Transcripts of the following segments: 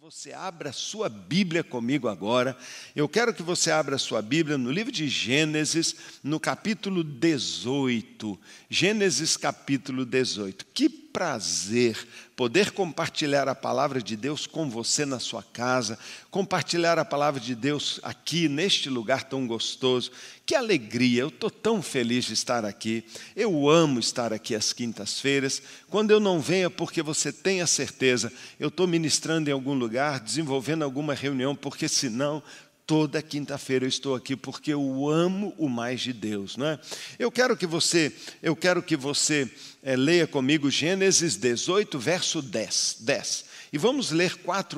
Você abra a sua Bíblia comigo agora. Eu quero que você abra a sua Bíblia no livro de Gênesis, no capítulo 18. Gênesis capítulo 18. Que prazer poder compartilhar a palavra de Deus com você na sua casa, compartilhar a palavra de Deus aqui neste lugar tão gostoso. Que alegria, eu estou tão feliz de estar aqui. Eu amo estar aqui às quintas-feiras. Quando eu não venho é porque você tem a certeza, eu estou ministrando em algum lugar, desenvolvendo alguma reunião, porque senão toda quinta-feira eu estou aqui porque eu amo o mais de Deus, não é? Eu quero que você leia comigo Gênesis 18, verso 10. E vamos ler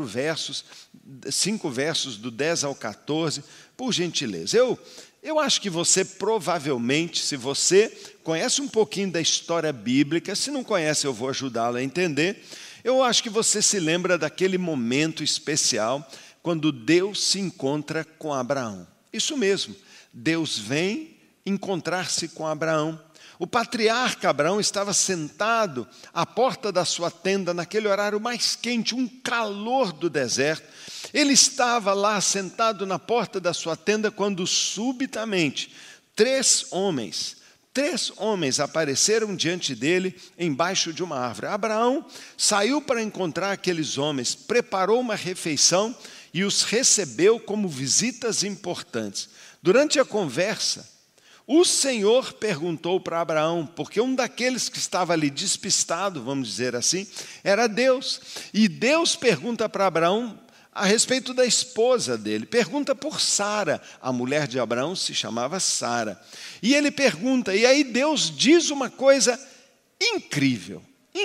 5 versos do 10 ao 14, por gentileza. Eu acho que você provavelmente, se você conhece um pouquinho da história bíblica, se não conhece eu vou ajudá-lo a entender, eu acho que você se lembra daquele momento especial quando Deus se encontra com Abraão. Isso mesmo, Deus vem encontrar-se com Abraão. O patriarca Abraão estava sentado à porta da sua tenda naquele horário mais quente, um calor do deserto. Ele estava lá sentado na porta da sua tenda quando subitamente três homens apareceram diante dele embaixo de uma árvore. Abraão saiu para encontrar aqueles homens, preparou uma refeição e os recebeu como visitas importantes. Durante a conversa, o Senhor perguntou para Abraão, porque um daqueles que estava ali despistado, vamos dizer assim, era Deus. E Deus pergunta para Abraão a respeito da esposa dele. Pergunta por Sara. A mulher de Abraão se chamava Sara. E ele pergunta, e aí Deus diz uma coisa incrível.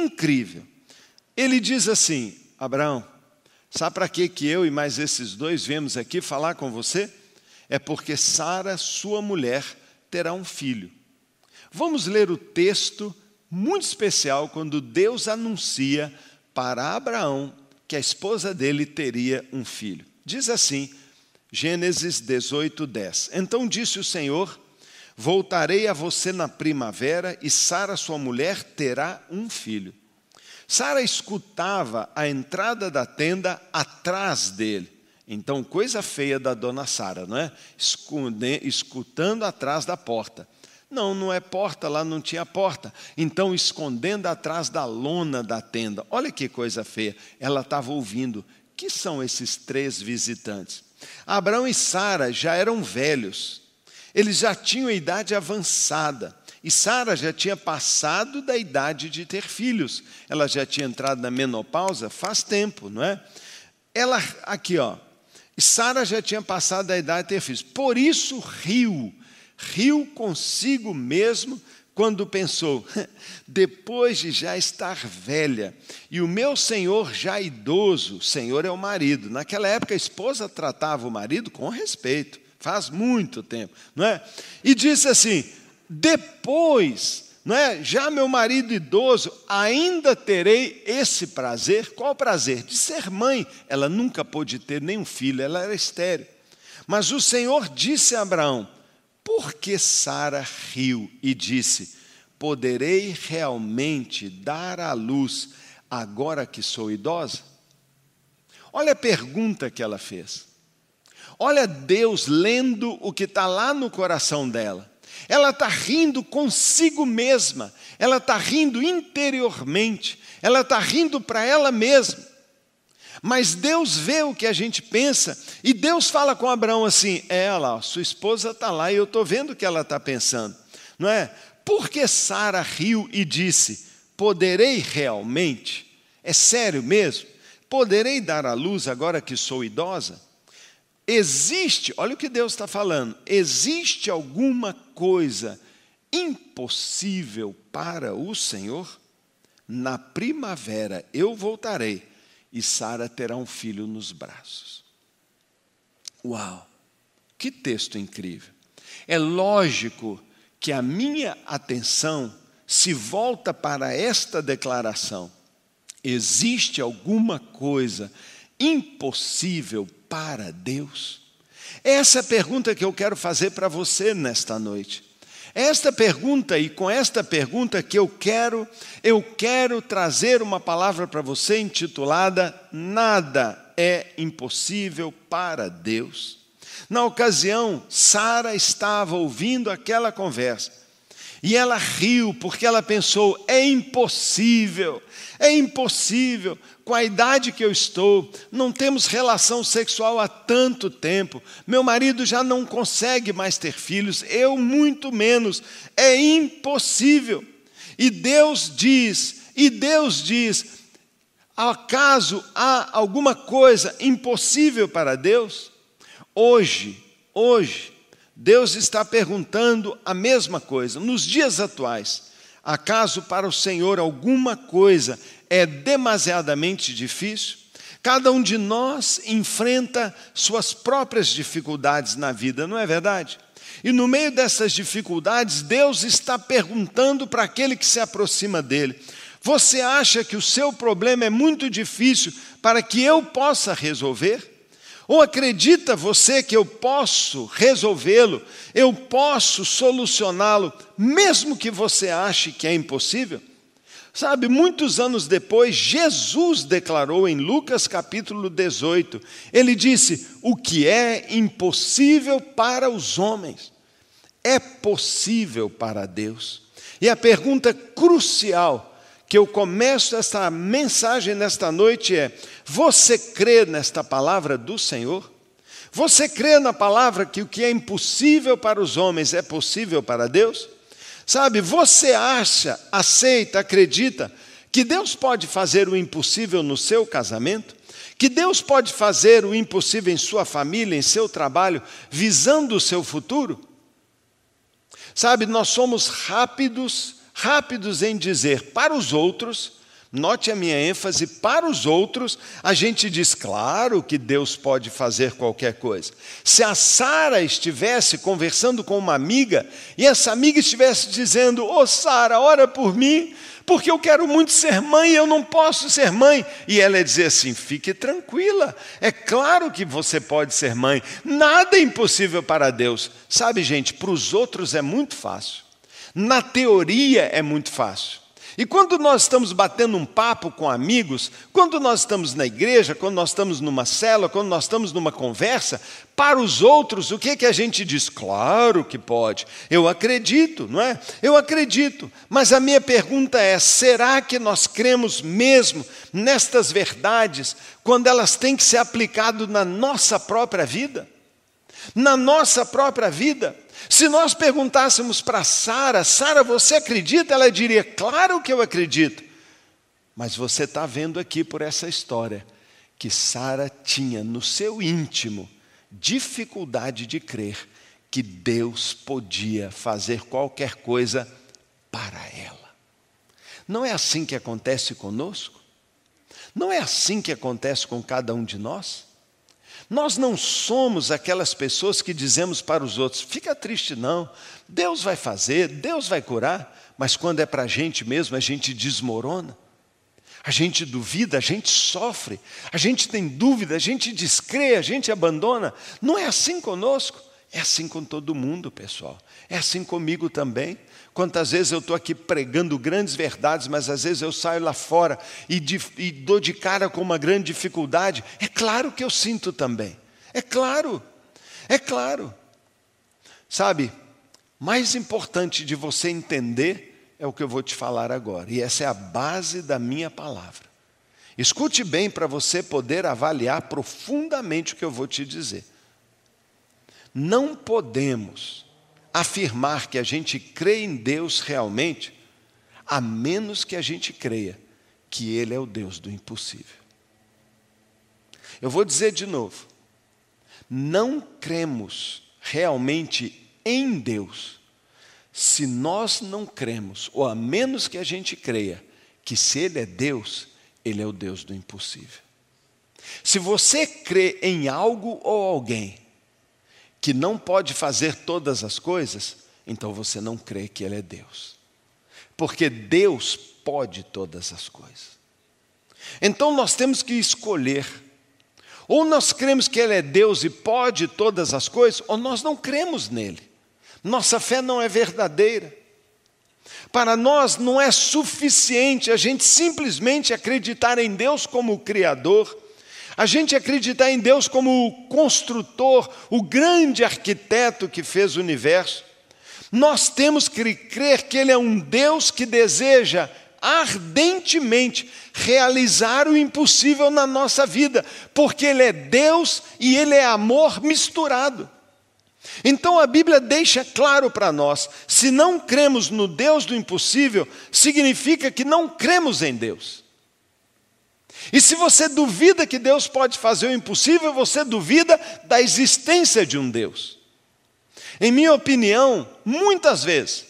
Ele diz assim, Abraão, sabe para que eu e mais esses dois viemos aqui falar com você? É porque Sara, sua mulher, terá um filho. Vamos ler o texto muito especial quando Deus anuncia para Abraão que a esposa dele teria um filho. Diz assim, Gênesis 18, 10. Então disse o Senhor, voltarei a você na primavera e Sara, sua mulher, terá um filho. Sara escutava a entrada da tenda atrás dele. Então, coisa feia da dona Sara, não é? Escutando atrás da porta. Não é porta, lá não tinha porta. Então, escondendo atrás da lona da tenda. Olha que coisa feia. Ela estava ouvindo. Que são esses 3 visitantes? Abraão e Sara já eram velhos. Eles já tinham a idade avançada. E Sara já tinha passado da idade de ter filhos. Ela já tinha entrado na menopausa faz tempo, não é? E Sara já tinha passado da idade de ter filhos. Por isso riu consigo mesmo quando pensou, depois de já estar velha, e o meu senhor já idoso, senhor é o marido. Naquela época a esposa tratava o marido com respeito, faz muito tempo, não é? E disse assim, depois, não é? Já meu marido idoso, ainda terei esse prazer. Qual prazer? De ser mãe. Ela nunca pôde ter nenhum filho, ela era estéril. Mas o Senhor disse a Abraão, por que Sara riu e disse, poderei realmente dar à luz agora que sou idosa? Olha a pergunta que ela fez. Olha Deus lendo o que está lá no coração dela. Ela está rindo consigo mesma, ela está rindo interiormente, ela está rindo para ela mesma. Mas Deus vê o que a gente pensa, e Deus fala com Abraão assim, sua esposa está lá e eu estou vendo o que ela está pensando. Não é? Porque Sara riu e disse, poderei realmente, é sério mesmo, poderei dar à luz agora que sou idosa? Olha o que Deus está falando, existe alguma coisa impossível para o Senhor? Na primavera eu voltarei e Sara terá um filho nos braços. Uau, que texto incrível. É lógico que a minha atenção se volta para esta declaração. Existe alguma coisa impossível para Deus? Essa é a pergunta que eu quero fazer para você nesta noite. Esta pergunta, e com esta pergunta que eu quero trazer uma palavra para você intitulada Nada é impossível para Deus. Na ocasião, Sara estava ouvindo aquela conversa e ela riu porque ela pensou, é impossível, com a idade que eu estou, não temos relação sexual há tanto tempo, meu marido já não consegue mais ter filhos, eu muito menos, é impossível. E Deus diz, acaso há alguma coisa impossível para Deus? Hoje, Deus está perguntando a mesma coisa. Nos dias atuais, acaso para o Senhor alguma coisa é demasiadamente difícil? Cada um de nós enfrenta suas próprias dificuldades na vida, não é verdade? E no meio dessas dificuldades, Deus está perguntando para aquele que se aproxima dele, você acha que o seu problema é muito difícil para que eu possa resolver? Ou acredita você que eu posso resolvê-lo, eu posso solucioná-lo, mesmo que você ache que é impossível? Sabe, muitos anos depois, Jesus declarou em Lucas capítulo 18, ele disse, o que é impossível para os homens, é possível para Deus. E a pergunta crucial que eu começo esta mensagem nesta noite é, você crê nesta palavra do Senhor? Você crê na palavra que o que é impossível para os homens é possível para Deus? Sabe, você acha, aceita, acredita que Deus pode fazer o impossível no seu casamento? Que Deus pode fazer o impossível em sua família, em seu trabalho, visando o seu futuro? Sabe, nós somos rápidos em dizer para os outros, note a minha ênfase, para os outros, a gente diz, claro que Deus pode fazer qualquer coisa. Se a Sara estivesse conversando com uma amiga, e essa amiga estivesse dizendo, ô Sara, ora por mim, porque eu quero muito ser mãe e eu não posso ser mãe. E ela ia dizer assim, fique tranquila, é claro que você pode ser mãe, nada é impossível para Deus. Sabe, gente, para os outros é muito fácil. Na teoria é muito fácil. E quando nós estamos batendo um papo com amigos, quando nós estamos na igreja, quando nós estamos numa célula, quando nós estamos numa conversa, para os outros, o que a gente diz? Claro que pode. Eu acredito, não é? Eu acredito. Mas a minha pergunta é, será que nós cremos mesmo nestas verdades, quando elas têm que ser aplicadas na nossa própria vida? Na nossa própria vida. Se nós perguntássemos para Sara, Sara, você acredita? Ela diria, claro que eu acredito. Mas você está vendo aqui por essa história, que Sara tinha no seu íntimo dificuldade de crer que Deus podia fazer qualquer coisa para ela. Não é assim que acontece conosco? Não é assim que acontece com cada um de nós? Nós não somos aquelas pessoas que dizemos para os outros, fica triste não, Deus vai fazer, Deus vai curar, mas quando é para a gente mesmo, a gente desmorona, a gente duvida, a gente sofre, a gente tem dúvida, a gente descrê, a gente abandona. Não é assim conosco, é assim com todo mundo, pessoal, é assim comigo também. Quantas vezes eu estou aqui pregando grandes verdades, mas às vezes eu saio lá fora e dou de cara com uma grande dificuldade. É claro que eu sinto também. É claro. Sabe, mais importante de você entender é o que eu vou te falar agora. E essa é a base da minha palavra. Escute bem para você poder avaliar profundamente o que eu vou te dizer. Não podemos afirmar que a gente crê em Deus realmente, a menos que a gente creia que Ele é o Deus do impossível. Eu vou dizer de novo, não cremos realmente em Deus, se nós não cremos, ou a menos que a gente creia, que se Ele é Deus, Ele é o Deus do impossível. Se você crê em algo ou alguém, que não pode fazer todas as coisas, então você não crê que Ele é Deus. Porque Deus pode todas as coisas. Então nós temos que escolher. Ou nós cremos que Ele é Deus e pode todas as coisas, ou nós não cremos nele. Nossa fé não é verdadeira. Para nós não é suficiente a gente simplesmente acreditar em Deus como o Criador, a gente acreditar em Deus como o construtor, o grande arquiteto que fez o universo. Nós temos que crer que Ele é um Deus que deseja ardentemente realizar o impossível na nossa vida, porque Ele é Deus e Ele é amor misturado. Então a Bíblia deixa claro para nós, se não cremos no Deus do impossível, significa que não cremos em Deus. E se você duvida que Deus pode fazer o impossível, você duvida da existência de um Deus. Em minha opinião, muitas vezes,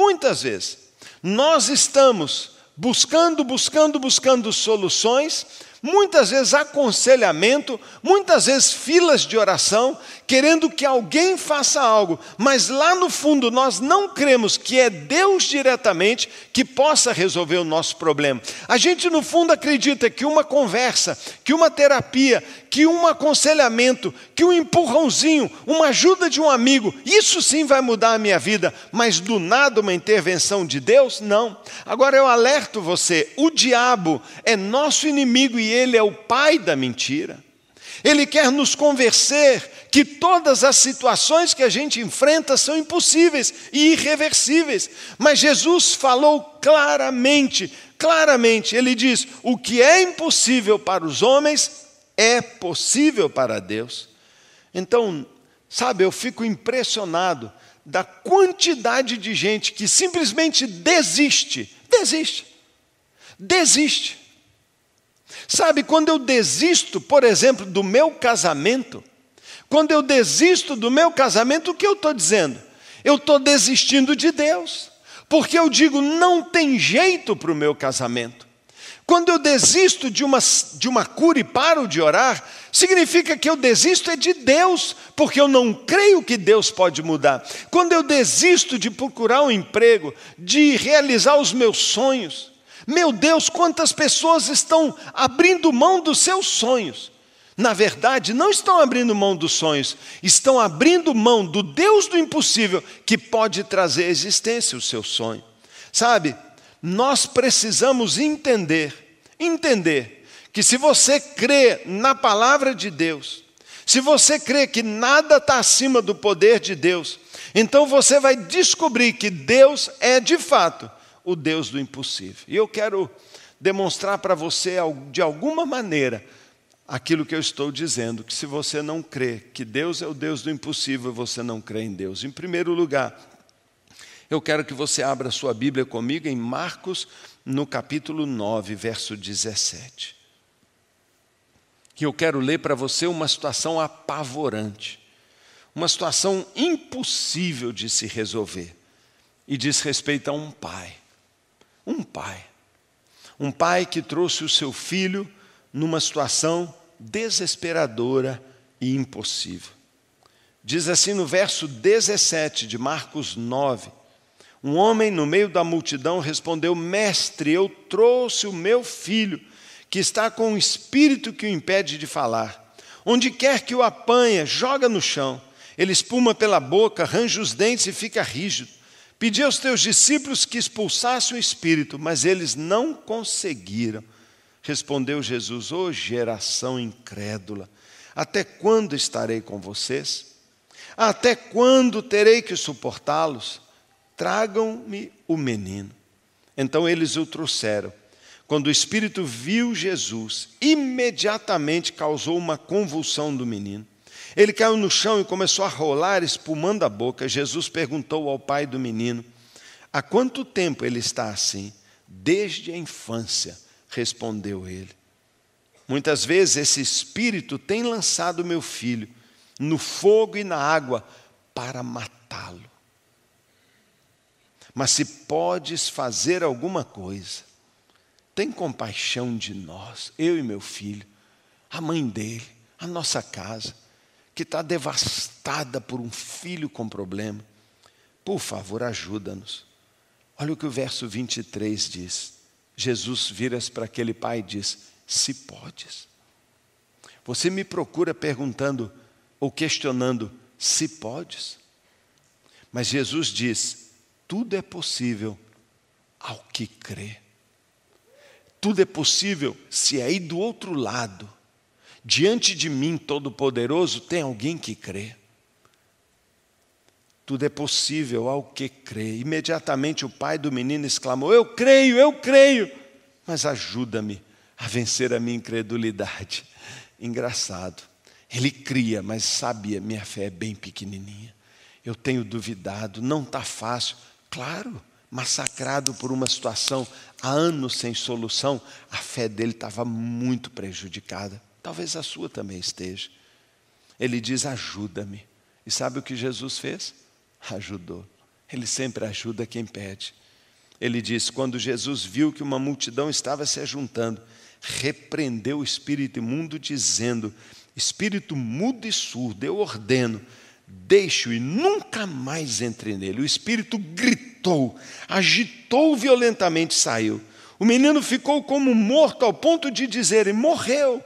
nós estamos buscando soluções, muitas vezes aconselhamento, muitas vezes filas de oração, querendo que alguém faça algo, mas lá no fundo nós não cremos que é Deus diretamente que possa resolver o nosso problema. A gente no fundo acredita que uma conversa, que uma terapia, que um aconselhamento, que um empurrãozinho, uma ajuda de um amigo, isso sim vai mudar a minha vida, mas do nada uma intervenção de Deus? Não. Agora eu alerto você, o diabo é nosso inimigo e ele é o pai da mentira. Ele quer nos convencer que todas as situações que a gente enfrenta são impossíveis e irreversíveis. Mas Jesus falou claramente, ele diz, o que é impossível para os homens é possível para Deus. Então, sabe, eu fico impressionado da quantidade de gente que simplesmente desiste. Sabe, quando eu desisto, por exemplo, do meu casamento, o que eu estou dizendo? Eu estou desistindo de Deus, porque eu digo, não tem jeito para o meu casamento. Quando eu desisto de uma cura e paro de orar, significa que eu desisto é de Deus, porque eu não creio que Deus pode mudar. Quando eu desisto de procurar um emprego, de realizar os meus sonhos, meu Deus, quantas pessoas estão abrindo mão dos seus sonhos. Na verdade, não estão abrindo mão dos sonhos, estão abrindo mão do Deus do impossível, que pode trazer à existência o seu sonho. Sabe, nós precisamos entender que se você crê na palavra de Deus, se você crê que nada está acima do poder de Deus, então você vai descobrir que Deus é de fato o Deus do impossível. E eu quero demonstrar para você, de alguma maneira, aquilo que eu estou dizendo, que se você não crê que Deus é o Deus do impossível, você não crê em Deus. Em primeiro lugar, eu quero que você abra sua Bíblia comigo em Marcos, no capítulo 9, verso 17. Que eu quero ler para você uma situação apavorante, uma situação impossível de se resolver, e diz respeito a um pai. Um pai que trouxe o seu filho numa situação desesperadora e impossível. Diz assim no verso 17 de Marcos 9, um homem no meio da multidão respondeu, mestre, eu trouxe o meu filho, que está com um espírito que o impede de falar. Onde quer que o apanha, joga no chão. Ele espuma pela boca, arranja os dentes e fica rígido. Pedi aos teus discípulos que expulsassem o espírito, mas eles não conseguiram. Respondeu Jesus, ó geração incrédula, até quando estarei com vocês? Até quando terei que suportá-los? Tragam-me o menino. Então eles o trouxeram. Quando o espírito viu Jesus, imediatamente causou uma convulsão do menino. Ele caiu no chão e começou a rolar, espumando a boca. Jesus perguntou ao pai do menino, há quanto tempo ele está assim? Desde a infância, respondeu ele. Muitas vezes esse espírito tem lançado meu filho no fogo e na água para matá-lo. Mas se podes fazer alguma coisa, tem compaixão de nós, eu e meu filho, a mãe dele, a nossa casa, que está devastada por um filho com problema. Por favor, ajuda-nos. Olha o que o verso 23 diz. Jesus vira-se para aquele pai e diz, se podes. Você me procura perguntando ou questionando, se podes? Mas Jesus diz, tudo é possível ao que crê. Tudo é possível se aí do outro lado, diante de mim, Todo-Poderoso, tem alguém que crê. Tudo é possível ao que crê. Imediatamente o pai do menino exclamou: eu creio, mas ajuda-me a vencer a minha incredulidade. Engraçado, ele cria, mas sabia, minha fé é bem pequenininha. Eu tenho duvidado, não está fácil. Claro, massacrado por uma situação há anos sem solução, a fé dele estava muito prejudicada. Talvez a sua também esteja. Ele diz: ajuda-me. E sabe o que Jesus fez? Ajudou. Ele sempre ajuda quem pede. Ele diz: quando Jesus viu que uma multidão estava se ajuntando, repreendeu o espírito imundo, dizendo: espírito mudo e surdo, eu ordeno, deixe-o e nunca mais entre nele. O espírito gritou, agitou violentamente e saiu. O menino ficou como morto, ao ponto de dizerem: morreu.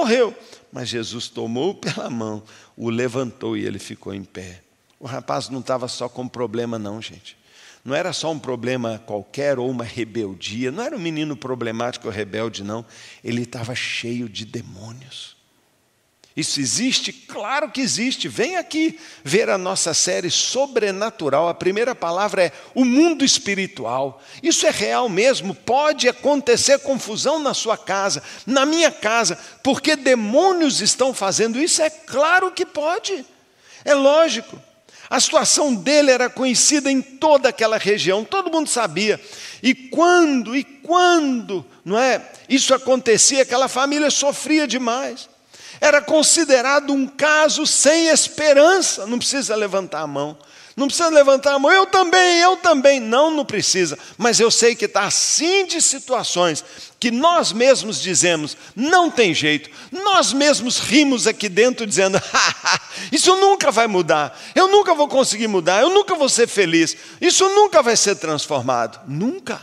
Mas Jesus tomou-o pela mão, o levantou e ele ficou em pé. O rapaz não estava só com problema não, gente. Não era só um problema qualquer ou uma rebeldia. Não era um menino problemático ou rebelde, não. Ele estava cheio de demônios. Isso existe? Claro que existe. Vem aqui ver a nossa série Sobrenatural. A primeira palavra é o mundo espiritual. Isso é real mesmo. Pode acontecer confusão na sua casa, na minha casa, porque demônios estão fazendo isso? É claro que pode. É lógico. A situação dele era conhecida em toda aquela região, todo mundo sabia. E quando, não é? Isso acontecia, aquela família sofria demais. Era considerado um caso sem esperança. Não precisa levantar a mão. Não precisa levantar a mão. Eu também. Não precisa. Mas eu sei que está assim de situações que nós mesmos dizemos: não tem jeito. Nós mesmos rimos aqui dentro dizendo: isso nunca vai mudar. Eu nunca vou conseguir mudar. Eu nunca vou ser feliz. Isso nunca vai ser transformado. Nunca.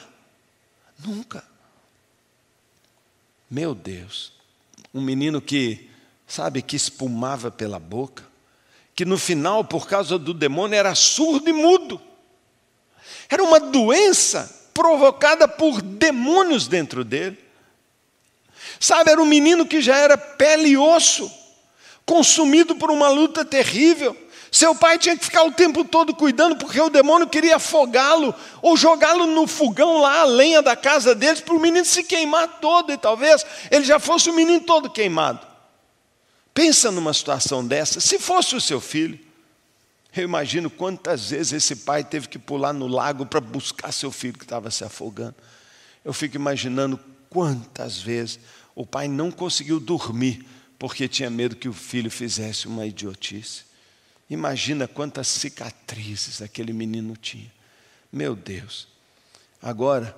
Meu Deus. Um menino que espumava pela boca, que no final, por causa do demônio, era surdo e mudo. Era uma doença provocada por demônios dentro dele. Era um menino que já era pele e osso, consumido por uma luta terrível. Seu pai tinha que ficar o tempo todo cuidando, porque o demônio queria afogá-lo, ou jogá-lo no fogão lá, a lenha da casa deles, para o menino se queimar todo, e talvez ele já fosse o menino todo queimado. Pensa numa situação dessa, se fosse o seu filho. Eu imagino quantas vezes esse pai teve que pular no lago para buscar seu filho que estava se afogando. Eu fico imaginando quantas vezes o pai não conseguiu dormir porque tinha medo que o filho fizesse uma idiotice. Imagina quantas cicatrizes aquele menino tinha. Meu Deus. Agora,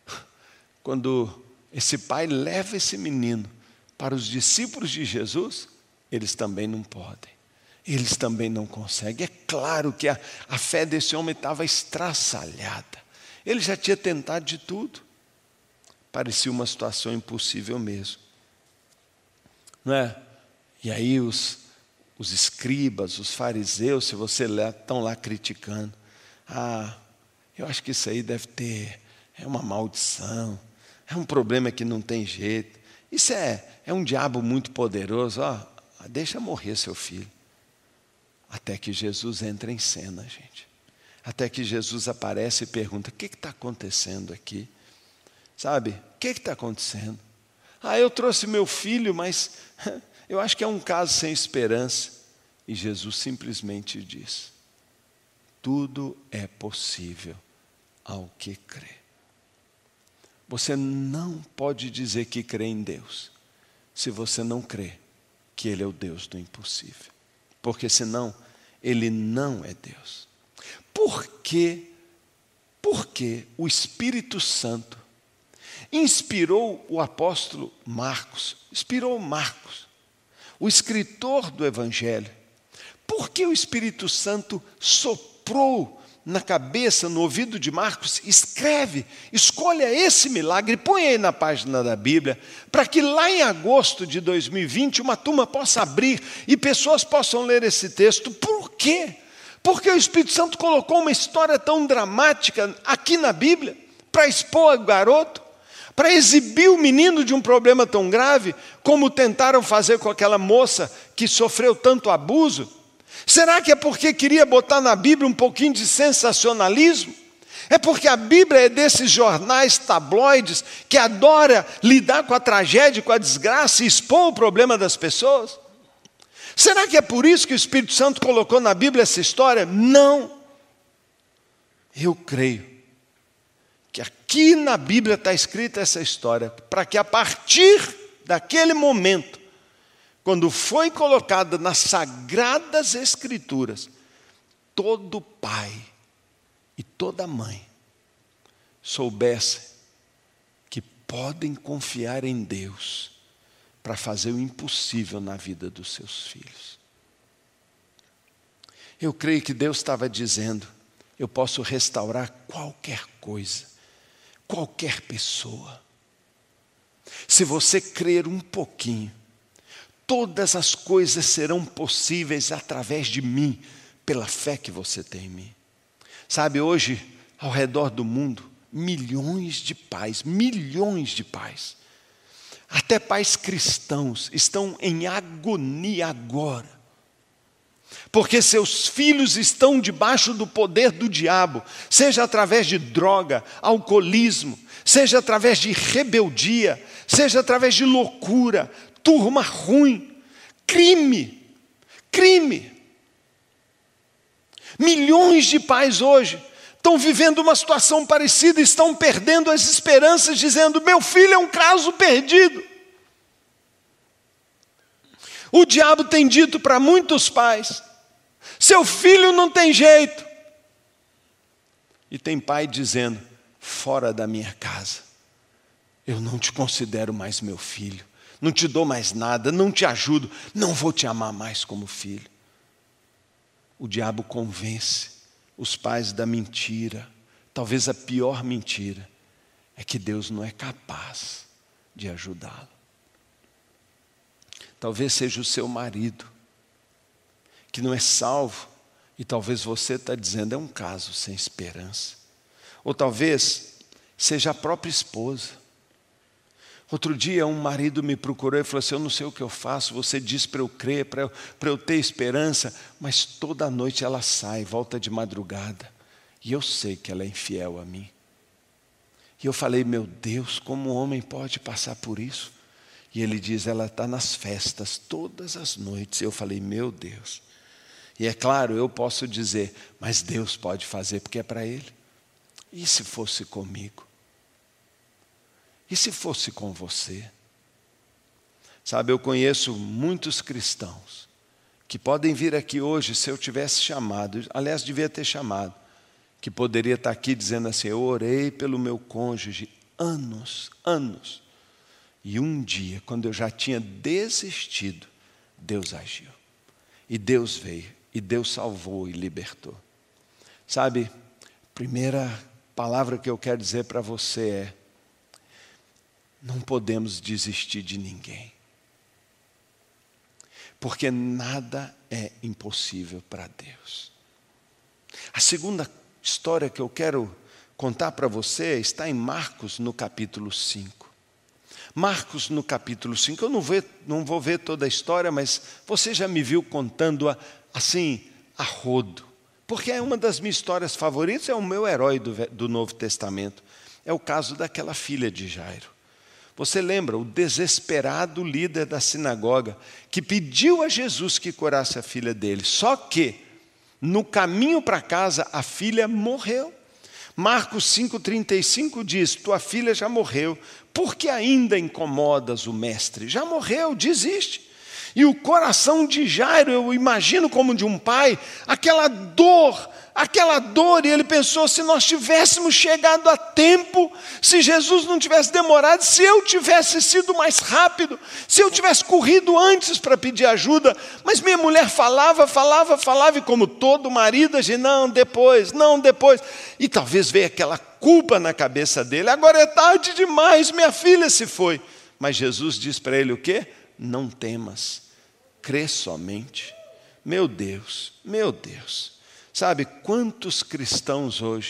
quando esse pai leva esse menino para os discípulos de Jesus, eles também não podem. Eles também não conseguem. É claro que a fé desse homem estava estraçalhada. Ele já tinha tentado de tudo. Parecia uma situação impossível mesmo. Não é? E aí os escribas, os fariseus, se você ler, estão lá criticando. Eu acho que isso aí deve ter, é uma maldição, é um problema que não tem jeito. Isso é um diabo muito poderoso. Deixa morrer seu filho. Até que Jesus entra em cena, gente. Até que Jesus aparece e pergunta: o que está acontecendo aqui? O que está acontecendo? Eu trouxe meu filho, mas eu acho que é um caso sem esperança. E Jesus simplesmente diz: tudo é possível ao que crê. Você não pode dizer que crê em Deus se você não crê que Ele é o Deus do impossível. Porque senão Ele não é Deus. Por que o Espírito Santo inspirou o apóstolo Marcos, o escritor do Evangelho? Por que o Espírito Santo soprou na cabeça, no ouvido de Marcos? Escolha esse milagre, põe aí na página da Bíblia, para que lá em agosto de 2020 uma turma possa abrir e pessoas possam ler esse texto. Por quê? Porque o Espírito Santo colocou uma história tão dramática aqui na Bíblia, para expor o garoto, Para exibir o menino de um problema tão grave, como tentaram fazer com aquela moça que sofreu tanto abuso? Será que é porque queria botar na Bíblia um pouquinho de sensacionalismo? É porque a Bíblia é desses jornais tabloides que adora lidar com a tragédia, com a desgraça e expor o problema das pessoas? Será que é por isso que o Espírito Santo colocou na Bíblia essa história? Não. Eu creio que aqui na Bíblia está escrita essa história, para que a partir daquele momento, quando foi colocada nas Sagradas Escrituras, todo pai e toda mãe soubessem que podem confiar em Deus para fazer o impossível na vida dos seus filhos. Eu creio que Deus estava dizendo: eu posso restaurar qualquer coisa, qualquer pessoa. Se você crer um pouquinho, todas as coisas serão possíveis através de mim, pela fé que você tem em mim. Sabe, hoje, ao redor do mundo, milhões de pais, até pais cristãos, estão em agonia agora, porque seus filhos estão debaixo do poder do diabo, seja através de droga, alcoolismo, seja através de rebeldia, seja através de loucura, turma ruim, crime. Milhões de pais hoje estão vivendo uma situação parecida, estão perdendo as esperanças, dizendo: meu filho é um caso perdido. O diabo tem dito para muitos pais: seu filho não tem jeito. E tem pai dizendo: fora da minha casa, eu não te considero mais meu filho, não te dou mais nada, não te ajudo, não vou te amar mais como filho. O diabo convence os pais da mentira. Talvez a pior mentira é que Deus não é capaz de ajudá-lo. Talvez seja o seu marido, que não é salvo, e talvez você está dizendo: é um caso sem esperança. Ou talvez seja a própria esposa. Outro dia um marido me procurou e falou assim: eu não sei o que eu faço, você diz para eu crer, para eu ter esperança, mas toda noite ela sai, volta de madrugada, e eu sei que ela é infiel a mim. E eu falei: meu Deus, como um homem pode passar por isso? E ele diz: ela está nas festas todas as noites. Eu falei: meu Deus. E é claro, eu posso dizer: mas Deus pode fazer, porque é para Ele. E se fosse comigo? E se fosse com você? Sabe, eu conheço muitos cristãos que podem vir aqui hoje, se eu tivesse chamado, aliás, devia ter chamado, que poderia estar aqui dizendo assim: eu orei pelo meu cônjuge anos, e um dia, quando eu já tinha desistido, Deus agiu, e Deus veio, e Deus salvou e libertou. Sabe, primeira palavra que eu quero dizer para você é: não podemos desistir de ninguém, porque nada é impossível para Deus. A segunda história que eu quero contar para você está em Marcos, no capítulo 5. Marcos, no capítulo 5, eu não vou ver toda a história, mas você já me viu contando-a assim, a rodo, porque é uma das minhas histórias favoritas, é o meu herói do Novo Testamento. É o caso daquela filha de Jairo. Você lembra, o desesperado líder da sinagoga, que pediu a Jesus que curasse a filha dele. Só que, no caminho para casa, a filha morreu. Marcos 5,35 diz: tua filha já morreu, por que ainda incomodas o mestre? Já morreu, desiste. E o coração de Jairo, eu imagino como de um pai, aquela dor, e ele pensou: se nós tivéssemos chegado a tempo, se Jesus não tivesse demorado, se eu tivesse sido mais rápido, se eu tivesse corrido antes para pedir ajuda, mas minha mulher falava, e como todo marido, a gente: não, depois, e talvez veio aquela culpa na cabeça dele: agora é tarde demais, minha filha se foi. Mas Jesus diz para ele o quê? Não temas, crê somente. Meu Deus. Sabe, quantos cristãos hoje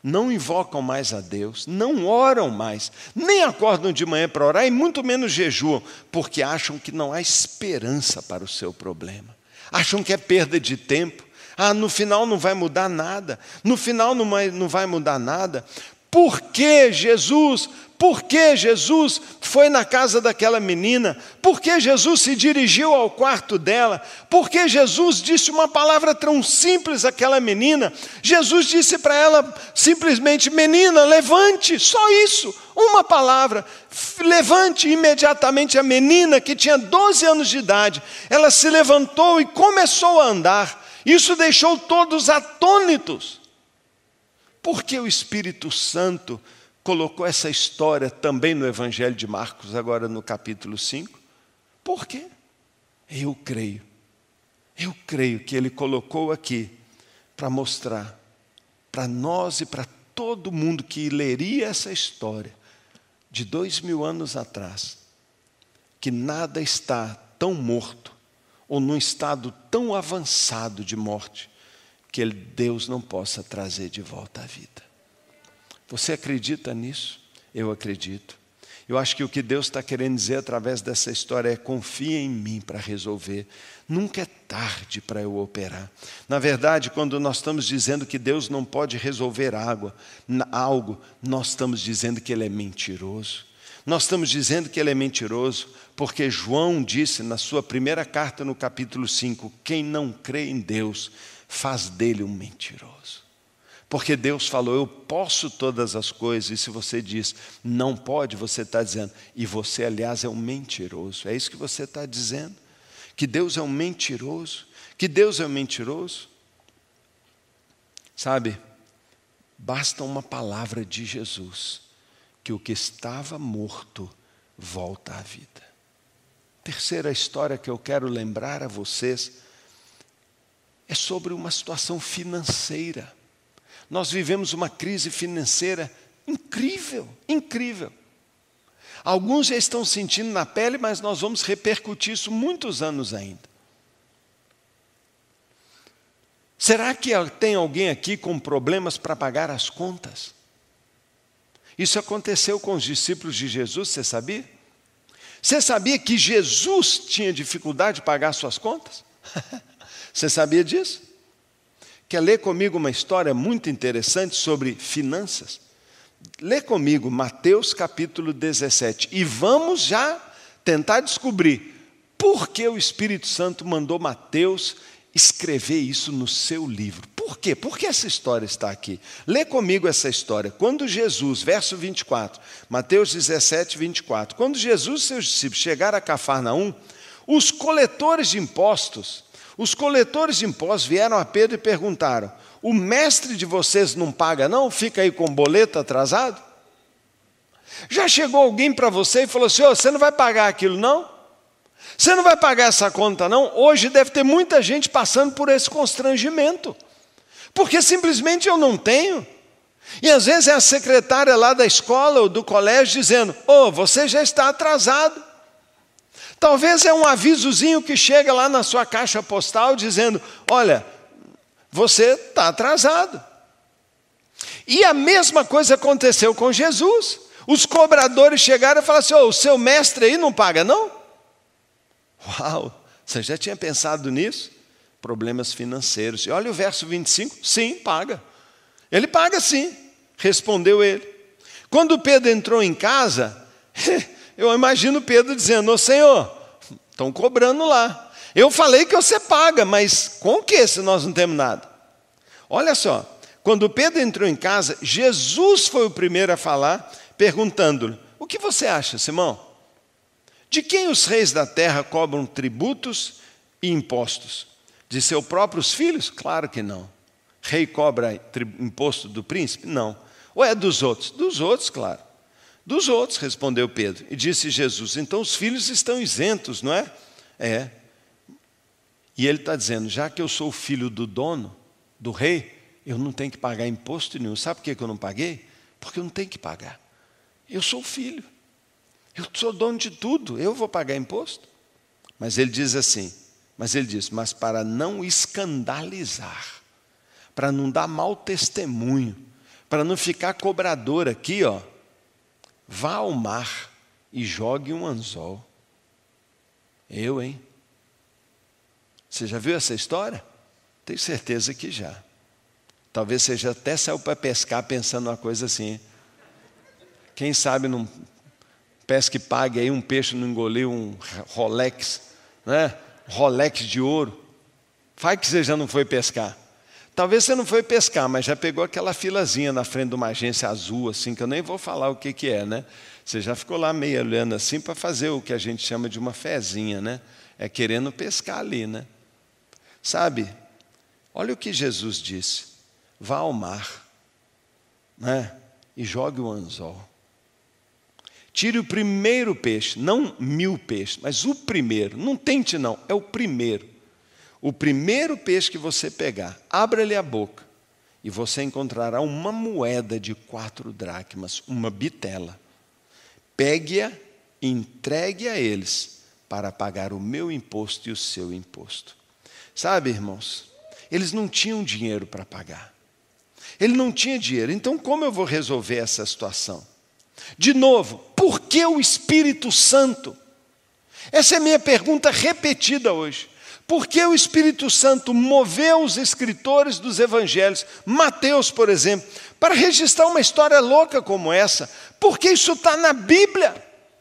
não invocam mais a Deus, não oram mais, nem acordam de manhã para orar e muito menos jejuam, porque acham que não há esperança para o seu problema. Acham que é perda de tempo. No final não vai mudar nada. No final não vai mudar nada. Por que Jesus foi na casa daquela menina? Por que Jesus se dirigiu ao quarto dela? Por que Jesus disse uma palavra tão simples àquela menina? Jesus disse para ela simplesmente: menina, levante, só isso, uma palavra. Levante. Imediatamente a menina, que tinha 12 anos de idade, ela se levantou e começou a andar. Isso deixou todos atônitos. Por que o Espírito Santo colocou essa história também no Evangelho de Marcos, agora no capítulo 5? Por quê? Eu creio que Ele colocou aqui para mostrar para nós e para todo mundo que leria essa história de 2000 anos atrás, que nada está tão morto ou num estado tão avançado de morte que Deus não possa trazer de volta à vida. Você acredita nisso? Eu acredito. Eu acho que o que Deus está querendo dizer através dessa história é: confia em mim para resolver. Nunca é tarde para eu operar. Na verdade, quando nós estamos dizendo que Deus não pode resolver algo, nós estamos dizendo que Ele é mentiroso. Nós estamos dizendo que Ele é mentiroso porque João disse na sua primeira carta, no capítulo 5, quem não crê em Deus faz dele um mentiroso. Porque Deus falou: eu posso todas as coisas, e se você diz não pode, você está dizendo, e você aliás é um mentiroso. É isso que você está dizendo? Que Deus é um mentiroso? Que Deus é um mentiroso? Sabe, basta uma palavra de Jesus, que o que estava morto volta à vida. Terceira história que eu quero lembrar a vocês é sobre uma situação financeira. Nós vivemos uma crise financeira incrível, incrível. Alguns já estão sentindo na pele, mas nós vamos repercutir isso muitos anos ainda. Será que tem alguém aqui com problemas para pagar as contas? Isso aconteceu com os discípulos de Jesus, você sabia? Você sabia que Jesus tinha dificuldade de pagar suas contas? Você sabia disso? Quer ler comigo uma história muito interessante sobre finanças? Lê comigo Mateus capítulo 17 e vamos já tentar descobrir por que o Espírito Santo mandou Mateus escrever isso no seu livro. Por quê? Por que essa história está aqui? Lê comigo essa história. Quando Jesus, verso 24, Mateus 17, 24, quando Jesus e seus discípulos chegaram a Cafarnaum, os coletores de impostos vieram a Pedro e perguntaram: o mestre de vocês não paga não? Fica aí com o boleto atrasado? Já chegou alguém para você e falou assim: você não vai pagar aquilo não? Você não vai pagar essa conta não? Hoje deve ter muita gente passando por esse constrangimento, porque simplesmente eu não tenho. E às vezes é a secretária lá da escola ou do colégio dizendo: você já está atrasado. Talvez é um avisozinho que chega lá na sua caixa postal dizendo: olha, você está atrasado. E a mesma coisa aconteceu com Jesus. Os cobradores chegaram e falaram assim: o seu mestre aí não paga não? Uau, você já tinha pensado nisso? Problemas financeiros. E olha o verso 25, sim, paga. Ele paga sim, respondeu ele. Quando Pedro entrou em casa, eu imagino Pedro dizendo: Senhor, estão cobrando lá. Eu falei que você paga, mas com o que se nós não temos nada? Olha só, quando Pedro entrou em casa, Jesus foi o primeiro a falar, perguntando-lhe: o que você acha, Simão? De quem os reis da terra cobram tributos e impostos? De seus próprios filhos? Claro que não. Rei cobra imposto do príncipe? Não. Ou é dos outros? Dos outros, claro. Dos outros, respondeu Pedro. E disse Jesus: então os filhos estão isentos, não é? É. E ele está dizendo: já que eu sou filho do dono, do rei, eu não tenho que pagar imposto nenhum. Sabe por que eu não paguei? Porque eu não tenho que pagar. Eu sou filho. Eu sou dono de tudo. Eu vou pagar imposto? Mas ele diz assim, mas para não escandalizar, para não dar mau testemunho, para não ficar cobrador aqui, ó, vá ao mar e jogue um anzol. Hein? Você já viu essa história? Tenho certeza que já. Talvez você já até saiu para pescar pensando uma coisa assim. Quem sabe não pesca e pague aí um peixe não engoliu um Rolex, né? Rolex de ouro. Faz que você já não foi pescar. Talvez você não foi pescar, mas já pegou aquela filazinha na frente de uma agência azul, assim, que eu nem vou falar o que é, né? Você já ficou lá meio olhando assim para fazer o que a gente chama de uma fezinha, né? É querendo pescar ali, né? Sabe, olha o que Jesus disse. Vá ao mar, né? E jogue o anzol. Tire o primeiro peixe, não 1000 peixes, mas o primeiro. Não tente não, é o primeiro. O primeiro peixe que você pegar, abra-lhe a boca e você encontrará uma moeda de 4 dracmas, uma bitela. Pegue-a e entregue a eles para pagar o meu imposto e o seu imposto. Sabe, irmãos, eles não tinham dinheiro para pagar. Ele não tinha dinheiro, então como eu vou resolver essa situação? De novo, por que o Espírito Santo? Essa é a minha pergunta repetida hoje. Por que o Espírito Santo moveu os escritores dos evangelhos, Mateus, por exemplo, para registrar uma história louca como essa? Porque isso está na Bíblia.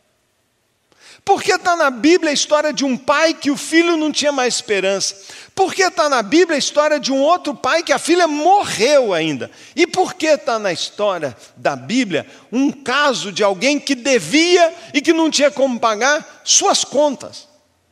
Porque está na Bíblia a história de um pai que o filho não tinha mais esperança. Porque está na Bíblia a história de um outro pai que a filha morreu ainda. E por que está na história da Bíblia um caso de alguém que devia e que não tinha como pagar suas contas?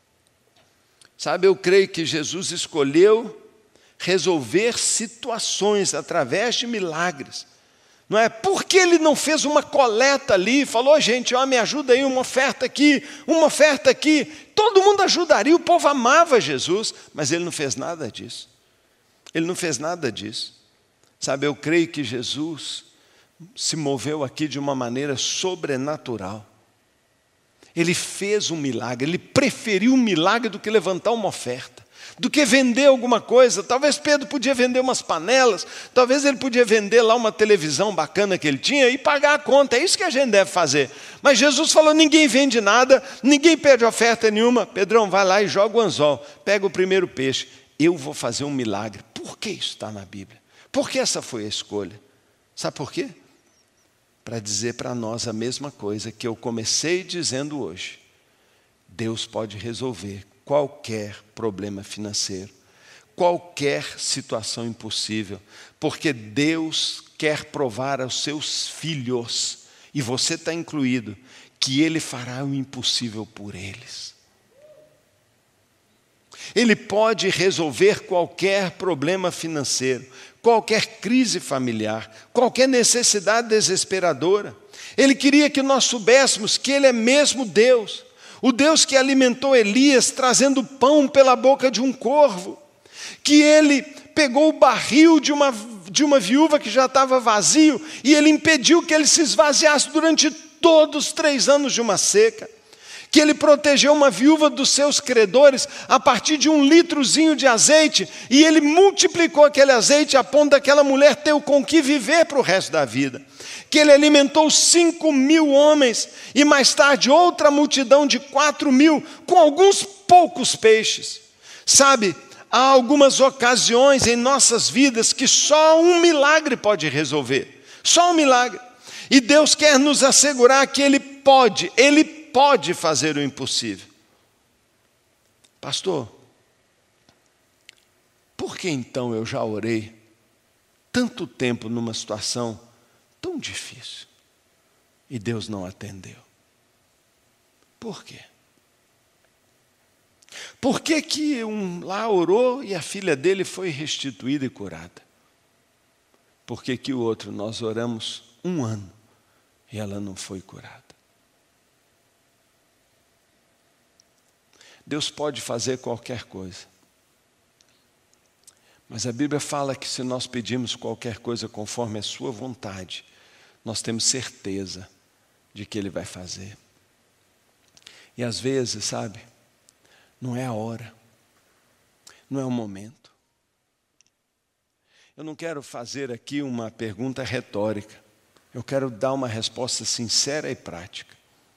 Sabe, eu creio que Jesus escolheu resolver situações através de milagres. Não é? Por que ele não fez uma coleta ali, falou, gente, ó, me ajuda aí, uma oferta aqui, uma oferta aqui. Todo mundo ajudaria, o povo amava Jesus, mas ele não fez nada disso. Ele não fez nada disso. Sabe, eu creio que Jesus se moveu aqui de uma maneira sobrenatural. Ele fez um milagre, ele preferiu um milagre do que levantar uma oferta, do que vender alguma coisa. Talvez Pedro podia vender umas panelas, talvez ele podia vender lá uma televisão bacana que ele tinha e pagar a conta. É isso que a gente deve fazer. Mas Jesus falou, ninguém vende nada, ninguém pede oferta nenhuma. Pedrão, vai lá e joga o anzol, pega o primeiro peixe. Eu vou fazer um milagre. Por que isso está na Bíblia? Por que essa foi a escolha? Sabe por quê? Para dizer para nós a mesma coisa que eu comecei dizendo hoje. Deus pode resolver qualquer problema financeiro, qualquer situação impossível, porque Deus quer provar aos seus filhos, e você está incluído, que Ele fará o impossível por eles. Ele pode resolver qualquer problema financeiro, qualquer crise familiar, qualquer necessidade desesperadora. Ele queria que nós soubéssemos que Ele é mesmo Deus, o Deus que alimentou Elias trazendo pão pela boca de um corvo, que Ele pegou o barril de uma viúva que já estava vazio e Ele impediu que ele se esvaziasse durante todos os 3 anos de uma seca, que Ele protegeu uma viúva dos seus credores a partir de 1 litrozinho de azeite, e Ele multiplicou aquele azeite a ponto daquela mulher ter com que viver para o resto da vida, que Ele alimentou 5.000 homens, e mais tarde outra multidão de 4.000, com alguns poucos peixes. Sabe, há algumas ocasiões em nossas vidas que só um milagre pode resolver, só um milagre, e Deus quer nos assegurar que Ele pode fazer o impossível. Pastor, por que então eu já orei tanto tempo numa situação tão difícil e Deus não atendeu? Por quê? Por que que um lá orou e a filha dele foi restituída e curada? Por que que o outro nós oramos 1 ano e ela não foi curada? Deus pode fazer qualquer coisa. Mas a Bíblia fala que se nós pedimos qualquer coisa conforme a sua vontade, nós temos certeza de que Ele vai fazer. E às vezes, sabe, não é a hora, não é o momento. Eu não quero fazer aqui uma pergunta retórica. Eu quero dar uma resposta sincera e prática.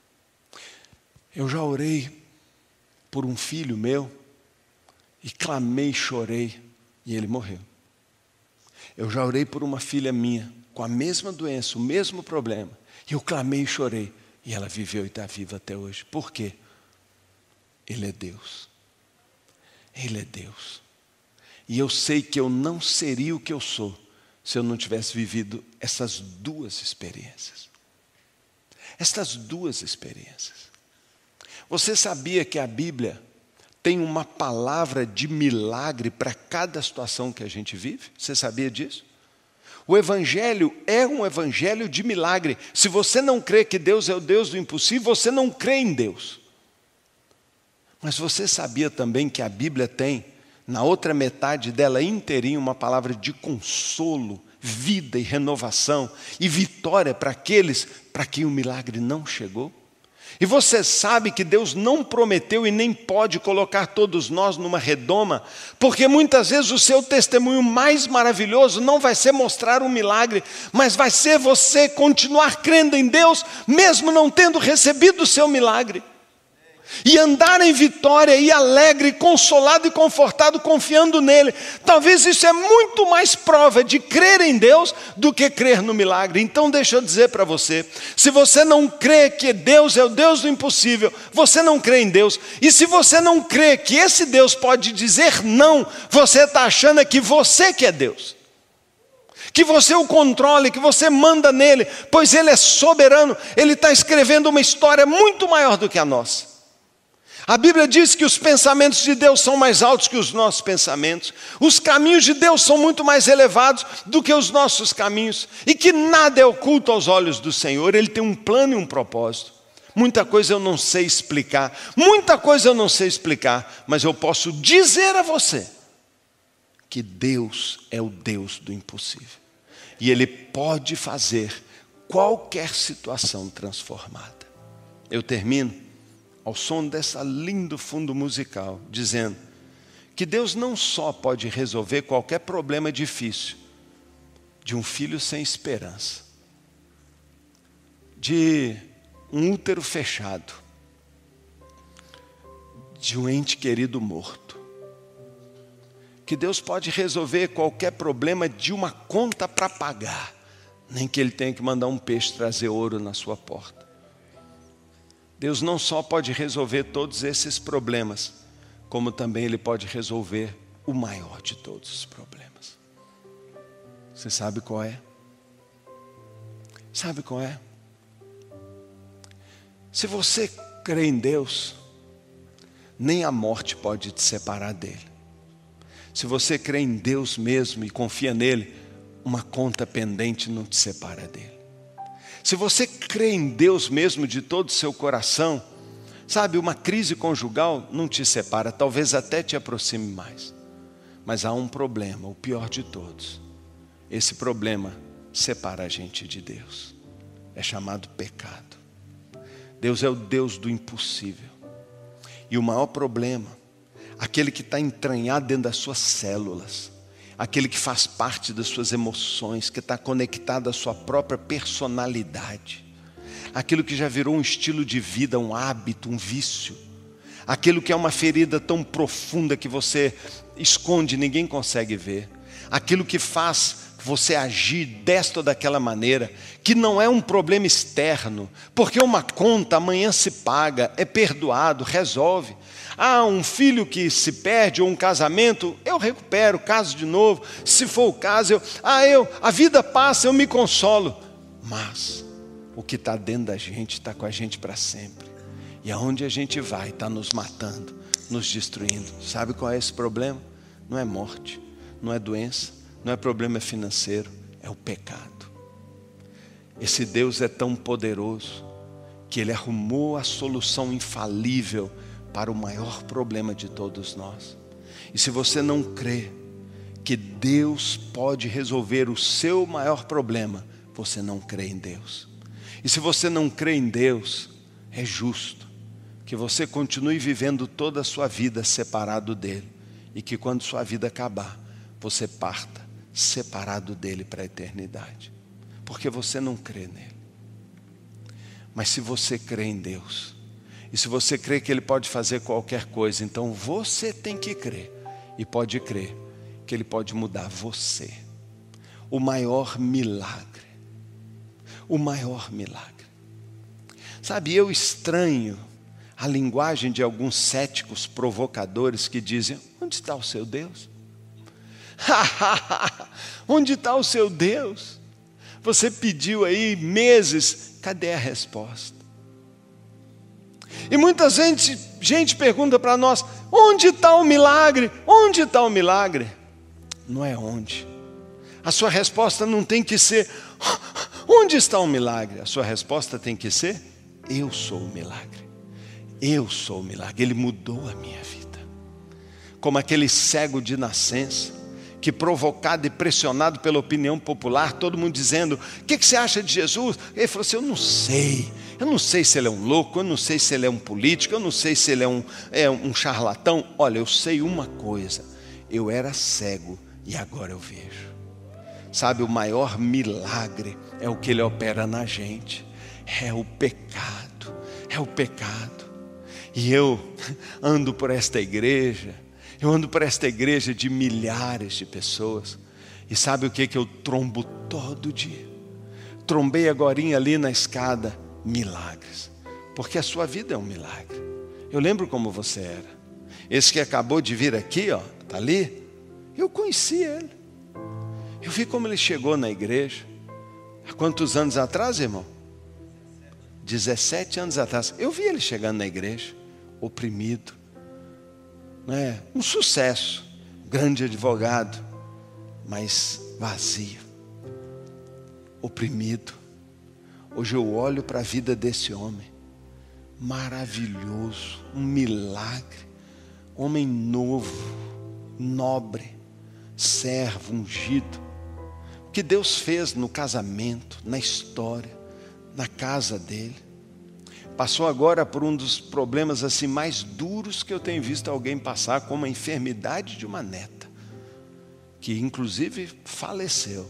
Eu já orei por um filho meu e clamei, chorei e ele morreu. Eu já orei por uma filha minha com a mesma doença, o mesmo problema. E eu clamei e chorei e ela viveu e está viva até hoje. Por quê? Ele é Deus. Ele é Deus. E eu sei que eu não seria o que eu sou se eu não tivesse vivido essas duas experiências. Estas duas experiências. Você sabia que a Bíblia tem uma palavra de milagre para cada situação que a gente vive? Você sabia disso? O Evangelho é um Evangelho de milagre. Se você não crê que Deus é o Deus do impossível, você não crê em Deus. Mas você sabia também que a Bíblia tem, na outra metade dela inteirinha, uma palavra de consolo, vida e renovação e vitória para aqueles para quem o milagre não chegou? E você sabe que Deus não prometeu e nem pode colocar todos nós numa redoma, porque muitas vezes o seu testemunho mais maravilhoso não vai ser mostrar um milagre, mas vai ser você continuar crendo em Deus, mesmo não tendo recebido o seu milagre. E andar em vitória e alegre, consolado e confortado, confiando nele. Talvez isso é muito mais prova de crer em Deus do que crer no milagre. Então deixa eu dizer para você, se você não crê que Deus é o Deus do impossível, você não crê em Deus. E se você não crê que esse Deus pode dizer não, você está achando é que você que é Deus. Que você o controle, que você manda nele, pois ele é soberano, ele está escrevendo uma história muito maior do que a nossa. A Bíblia diz que os pensamentos de Deus são mais altos que os nossos pensamentos. Os caminhos de Deus são muito mais elevados do que os nossos caminhos. E que nada é oculto aos olhos do Senhor. Ele tem um plano e um propósito. Muita coisa eu não sei explicar. Mas eu posso dizer a você que Deus é o Deus do impossível. E Ele pode fazer qualquer situação transformada. Eu termino ao som dessa lindo fundo musical, dizendo que Deus não só pode resolver qualquer problema difícil, de um filho sem esperança, de um útero fechado, de um ente querido morto, que Deus pode resolver qualquer problema de uma conta para pagar, nem que Ele tenha que mandar um peixe trazer ouro na sua porta. Deus não só pode resolver todos esses problemas, como também Ele pode resolver o maior de todos os problemas. Você sabe qual é? Sabe qual é? Se você crê em Deus, nem a morte pode te separar dele. Se você crê em Deus mesmo e confia nele, uma conta pendente não te separa dele. Se você crê em Deus mesmo de todo o seu coração, sabe, uma crise conjugal não te separa, talvez até te aproxime mais. Mas há um problema, o pior de todos. Esse problema separa a gente de Deus. É chamado pecado. Deus é o Deus do impossível. E o maior problema, aquele que está entranhado dentro das suas células, aquele que faz parte das suas emoções, que está conectado à sua própria personalidade, aquilo que já virou um estilo de vida, um hábito, um vício, aquilo que é uma ferida tão profunda que você esconde, ninguém consegue ver, aquilo que faz você agir desta ou daquela maneira, que não é um problema externo, porque uma conta amanhã se paga, é perdoado, resolve. Um filho que se perde ou um casamento, eu recupero, caso de novo. Se for o caso, a vida passa, eu me consolo. Mas o que está dentro da gente está com a gente para sempre. E aonde a gente vai está nos matando, nos destruindo. Sabe qual é esse problema? Não é morte, não é doença, não é problema financeiro, é o pecado. Esse Deus é tão poderoso que Ele arrumou a solução infalível para o maior problema de todos nós. E se você não crê que Deus pode resolver o seu maior problema, você não crê em Deus. E se você não crê em Deus, é justo que você continue vivendo toda a sua vida separado dele, e que quando sua vida acabar, você parta separado dele para a eternidade, porque você não crê nele. Mas se você crê em Deus, e se você crê que Ele pode fazer qualquer coisa, então você tem que crer, e pode crer que Ele pode mudar você. O maior milagre. O maior milagre. Sabe, eu estranho a linguagem de alguns céticos provocadores que dizem: onde está o seu Deus? Onde está o seu Deus? Você pediu aí meses, cadê a resposta? E muita gente pergunta para nós: onde está o milagre? Onde está o milagre? Não é onde. A sua resposta não tem que ser: onde está o milagre? A sua resposta tem que ser: eu sou o milagre. Eu sou o milagre. Ele mudou a minha vida. Como aquele cego de nascença, que provocado e pressionado pela opinião popular, todo mundo dizendo: o que você acha de Jesus? Ele falou assim: eu não sei se ele é um louco, eu não sei se ele é um político, eu não sei se ele é um charlatão. Olha, eu sei uma coisa: eu era cego e agora eu vejo. Sabe, o maior milagre é o que Ele opera na gente, é o pecado, é o pecado. E eu ando por esta igreja, de milhares de pessoas, e sabe o que eu trombo todo dia? Trombei agorinha ali na escada, milagres, porque a sua vida é um milagre. Eu lembro como você era. Esse que acabou de vir aqui, ó, tá ali, eu conheci ele. Eu vi como ele chegou na igreja. Há quantos anos atrás, irmão? 17 anos atrás. Eu vi ele chegando na igreja, oprimido, né? Um sucesso, grande advogado, mas vazio, oprimido. Hoje eu olho para a vida desse homem, maravilhoso, um milagre, homem novo, nobre, servo, ungido. O que Deus fez no casamento, na história, na casa dele. Passou agora por um dos problemas assim mais duros que eu tenho visto alguém passar, como a enfermidade de uma neta, que inclusive faleceu.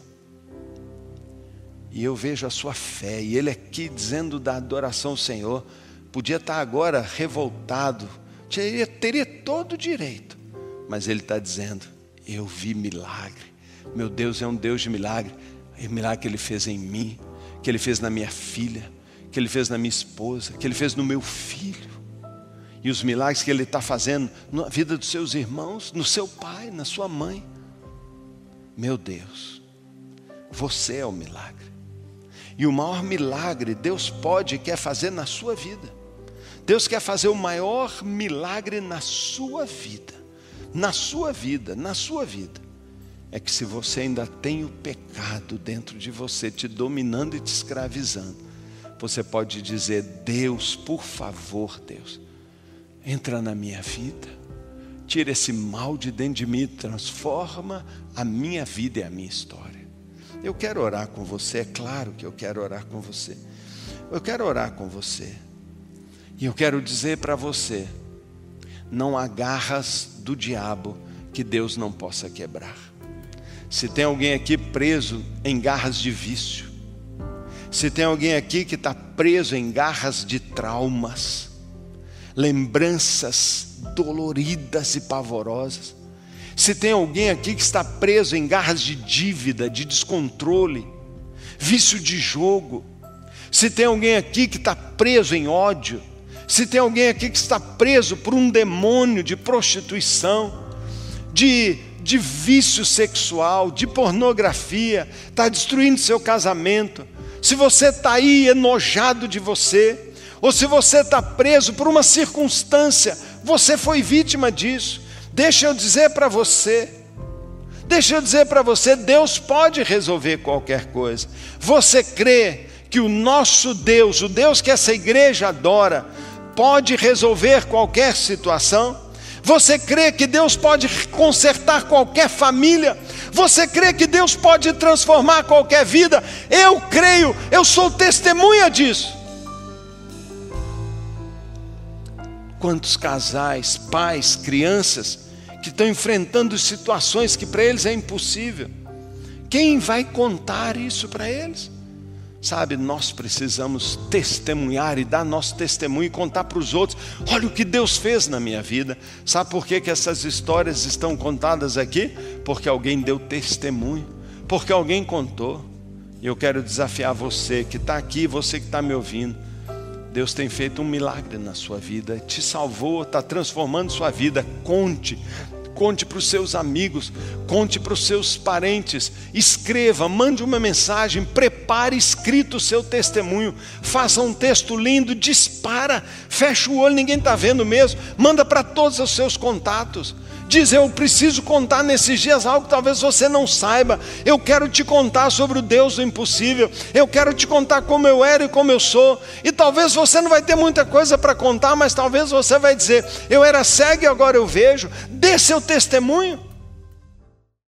E eu vejo a sua fé, e ele aqui dizendo da adoração ao Senhor, podia estar agora revoltado, teria todo o direito, mas ele está dizendo: eu vi milagre. Meu Deus é um Deus de milagre. O milagre que Ele fez em mim, que Ele fez na minha filha, que Ele fez na minha esposa, que Ele fez no meu filho. E os milagres que Ele está fazendo na vida dos seus irmãos, no seu pai, na sua mãe. Meu Deus, você é o milagre. E o maior milagre Deus pode e quer fazer na sua vida. Deus quer fazer o maior milagre na sua vida. Na sua vida, na sua vida. É que se você ainda tem o pecado dentro de você, te dominando e te escravizando, você pode dizer: Deus, por favor, Deus, entra na minha vida, tira esse mal de dentro de mim, transforma a minha vida e a minha história. Eu quero orar com você, é claro que eu quero orar com você. Eu quero orar com você. E eu quero dizer para você: não há garras do diabo que Deus não possa quebrar. Se tem alguém aqui preso em garras de vício, se tem alguém aqui que está preso em garras de traumas, lembranças doloridas e pavorosas, se tem alguém aqui que está preso em garras de dívida, de descontrole, vício de jogo, se tem alguém aqui que está preso em ódio, se tem alguém aqui que está preso por um demônio de prostituição, de vício sexual, de pornografia, está destruindo seu casamento, se você está aí enojado de você, ou se você está preso por uma circunstância, você foi vítima disso, deixa eu dizer para você, Deus pode resolver qualquer coisa. Você crê que o nosso Deus, o Deus que essa igreja adora, pode resolver qualquer situação? Você crê que Deus pode consertar qualquer família? Você crê que Deus pode transformar qualquer vida? Eu creio, eu sou testemunha disso. Quantos casais, pais, crianças que estão enfrentando situações que para eles é impossível. Quem vai contar isso para eles? Sabe, nós precisamos testemunhar e dar nosso testemunho e contar para os outros. Olha o que Deus fez na minha vida. Sabe por que essas histórias estão contadas aqui? Porque alguém deu testemunho, porque alguém contou. E eu quero desafiar você que está aqui, você que está me ouvindo. Deus tem feito um milagre na sua vida, te salvou, está transformando sua vida. Conte para os seus amigos, conte para os seus parentes, escreva, mande uma mensagem, prepare escrito o seu testemunho, faça um texto lindo, dispara, fecha o olho, ninguém está vendo mesmo, manda para todos os seus contatos. Diz, eu preciso contar nesses dias algo que talvez você não saiba. Eu quero te contar sobre o Deus do impossível. Eu quero te contar como eu era e como eu sou. E talvez você não vai ter muita coisa para contar, mas talvez você vai dizer, eu era cego e agora eu vejo. Dê seu testemunho.